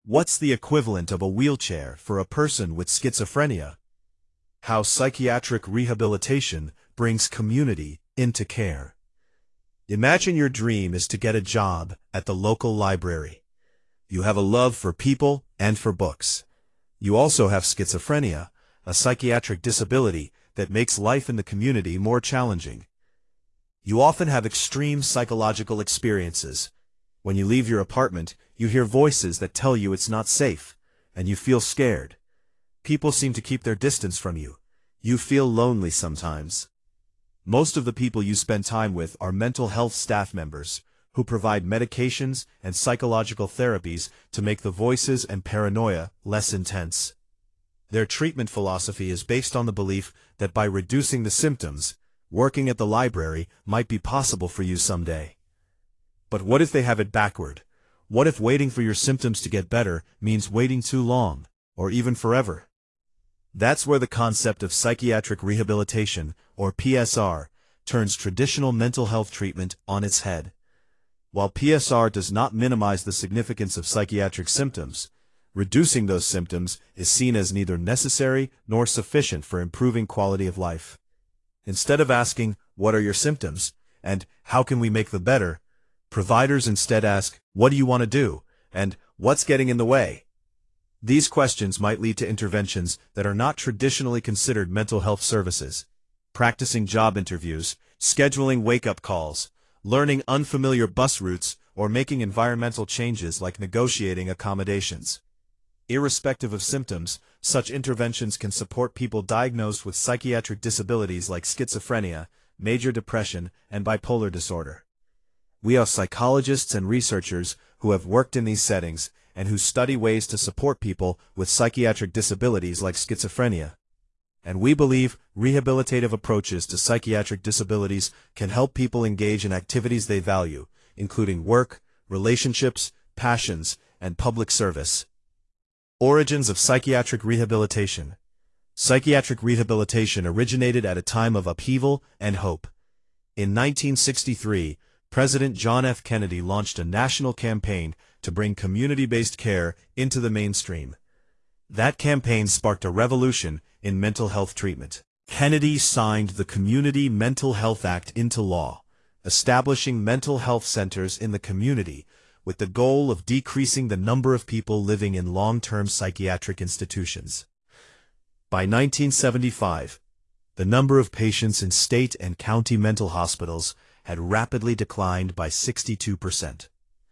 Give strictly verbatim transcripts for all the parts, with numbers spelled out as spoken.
What's the equivalent of a wheelchair for a person with schizophrenia? How psychiatric rehabilitation brings community into care. Imagine your dream is to get a job at the local library. You have a love for people and for books. You also have schizophrenia, a psychiatric disability that makes life in the community more challenging. You often have extreme psychological experiences. When you leave your apartment, you hear voices that tell you it's not safe, and you feel scared. People seem to keep their distance from you. You feel lonely sometimes. Most of the people you spend time with are mental health staff members who provide medications and psychological therapies to make the voices and paranoia less intense. Their treatment philosophy is based on the belief that by reducing the symptoms, working at the library might be possible for you someday. But what if they have it backward? What if waiting for your symptoms to get better means waiting too long, or even forever? That's where the concept of psychiatric rehabilitation, or P S R, turns traditional mental health treatment on its head. While P S R does not minimize the significance of psychiatric symptoms, reducing those symptoms is seen as neither necessary nor sufficient for improving quality of life. Instead of asking, "What are your symptoms?" and "How can we make them better?" providers instead ask, "What do you want to do?" and "What's getting in the way?" These questions might lead to interventions that are not traditionally considered mental health services. Practicing job interviews, scheduling wake-up calls, learning unfamiliar bus routes, or making environmental changes like negotiating accommodations. Irrespective of symptoms, such interventions can support people diagnosed with psychiatric disabilities like schizophrenia, major depression, and bipolar disorder. We are psychologists and researchers who have worked in these settings and who study ways to support people with psychiatric disabilities like schizophrenia. And we believe rehabilitative approaches to psychiatric disabilities can help people engage in activities they value, including work, relationships, passions, and public service. Origins of psychiatric rehabilitation. Psychiatric rehabilitation originated at a time of upheaval and hope. In nineteen sixty-three, President John F. Kennedy launched a national campaign to bring community-based care into the mainstream. That campaign sparked a revolution in mental health treatment. Kennedy signed the Community Mental Health Act into law, establishing mental health centers in the community with the goal of decreasing the number of people living in long-term psychiatric institutions. By nineteen seventy-five, the number of patients in state and county mental hospitals had rapidly declined by sixty-two percent.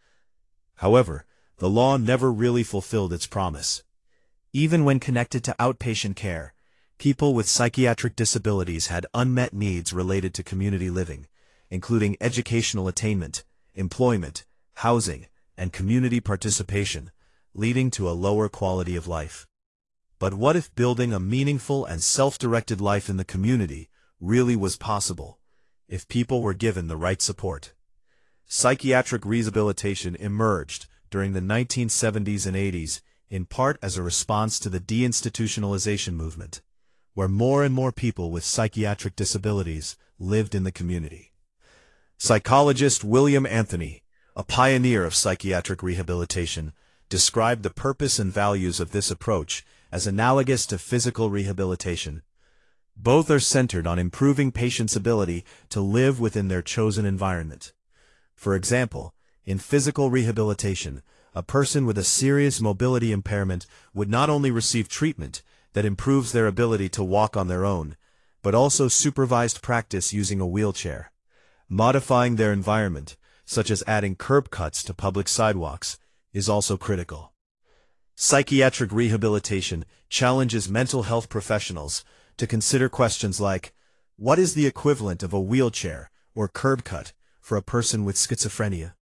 However, the law never really fulfilled its promise. Even when connected to outpatient care, people with psychiatric disabilities had unmet needs related to community living, including educational attainment, employment, housing, and community participation, leading to a lower quality of life. But what if building a meaningful and self-directed life in the community really was possible, if people were given the right support? Psychiatric rehabilitation emerged during the nineteen seventies and eighties, in part as a response to the deinstitutionalization movement, where more and more people with psychiatric disabilities lived in the community. Psychologist William Anthony, a pioneer of psychiatric rehabilitation, described the purpose and values of this approach as analogous to physical rehabilitation. Both are centered on improving patients' ability to live within their chosen environment. For example, in physical rehabilitation, a person with a serious mobility impairment would not only receive treatment that improves their ability to walk on their own, but also supervised practice using a wheelchair. Modifying their environment, such as adding curb cuts to public sidewalks, is also critical. Psychiatric rehabilitation challenges mental health professionals to consider questions like, what is the equivalent of a wheelchair or curb cut for a person with schizophrenia?